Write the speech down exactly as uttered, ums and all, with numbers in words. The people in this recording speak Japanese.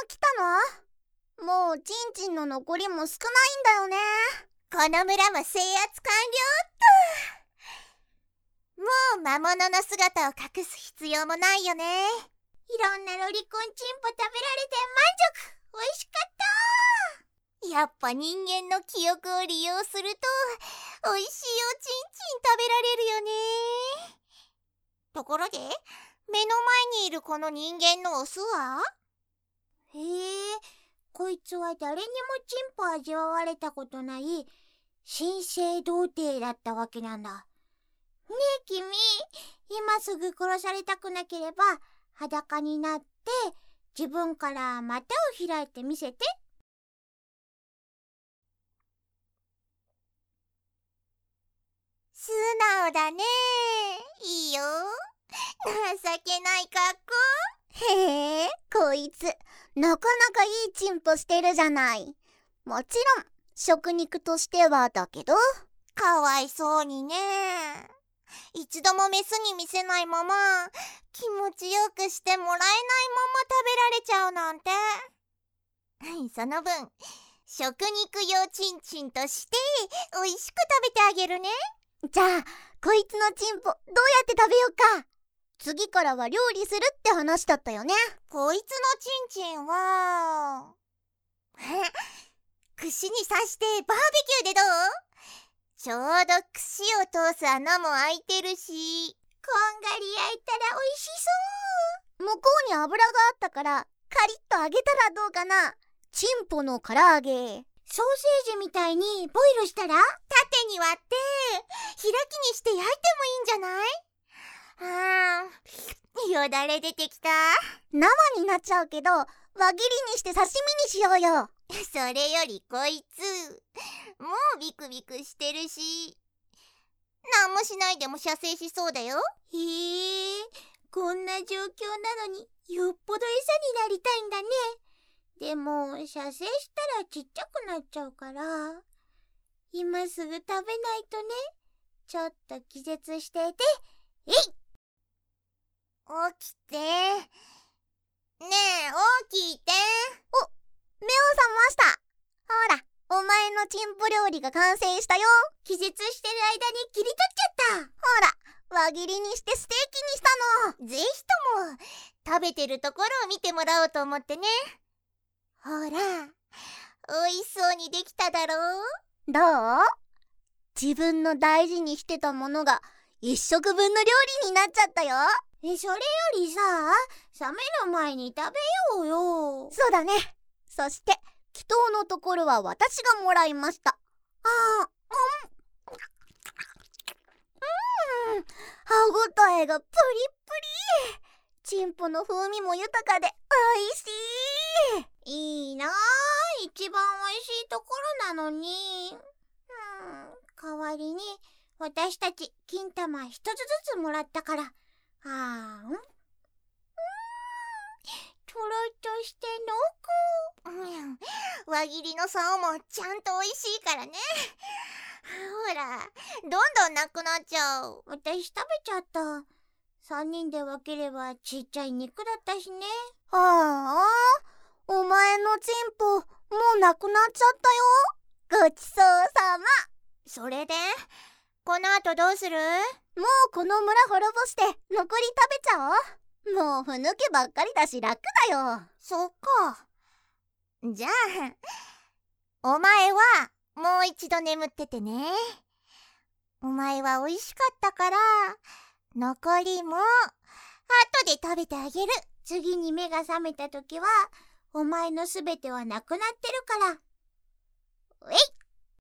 来たの？もうチンチンの残りも少ないんだよね。 この村も制圧完了っと。もう魔物の姿を隠す必要もないよね。 いろんなロリコンチンポ食べられて満足。美味しかった。 やっぱ人間の記憶を利用すると美味しいおちんちん食べられるよね。ところで目の前にいるこの人間のオスは？ へえ、こいつは誰にもチンポ味わわれたことない神聖童貞だったわけなんだ。ねえ君、今すぐ殺されたくなければ裸になって自分から股を開いてみせて。 素直だね。いいよ。情けない格好。 へえ、こいつなかなかいいチンポしてるじゃない。もちろん食肉としてはだけど。 かわいそうにね。一度もメスに見せないまま気持ちよくしてもらえないまま食べられちゃうなんて。その分食肉用チンチンとしておいしく食べてあげるね。 じゃあこいつのチンポどうやって食べようか。次からは料理するって話だったよね。 こいつのチンチンは串に刺してバーベキューでどう？ちょうど串を通す穴も開いてるし、 こんがり焼いたらおいしそう。 向こうに油があったからカリッと揚げたらどうかな。チンポの唐揚げ。 ソーセージみたいにボイルしたら？ 縦に割って開きにして焼いてもいいんじゃない？あー、よだれ出てきた。 生になっちゃうけど輪切りにして刺身にしようよ。 それよりこいつもうビクビクしてるし、何もしないでも射精しそうだよ。 へえ、こんな状況なのによっぽど餌になりたいんだね。でも射精したらちっちゃくなっちゃうから今すぐ食べないとね。ちょっと気絶してて。えい！ 起きて。ねえ、起きて。 お、目を覚ました。ほら、お前のチンポ料理が完成したよ。 気絶してる間に切り取っちゃった。 ほら、輪切りにしてステーキにしたの。 ぜひとも食べてるところを見てもらおうと思ってね。ほら、おいしそうにできただろう？ どう？自分の大事にしてたものが一食分の料理になっちゃったよ。 え、それよりさ、冷める前に食べようよ。 そうだね。そして祈祷のところは私がもらいました。あー、うん、うん、歯ごたえがプリップリ。チンポの風味も豊かでおいしい。いいなあ、一番おいしいところなのに。うん、代わりに私たち金玉一つずつもらったから。あーん、うん、とろっとして濃厚。 うん、輪切りの竿もちゃんとおいしいからね。ほら、どんどんなくなっちゃう。 私食べちゃった。三人で分ければちっちゃい肉だったしね。 ああ、お前のチンポもうなくなっちゃったよ。ごちそうさま。 それでこの後どうする？ もうこの村滅ぼして残り食べちゃおう。もうふぬけばっかりだし楽だよ。 そっか。じゃあお前はもう一度眠っててね。お前はおいしかったから残りも後で食べてあげる。 次に目が覚めた時はお前のすべてはなくなってるから。えい！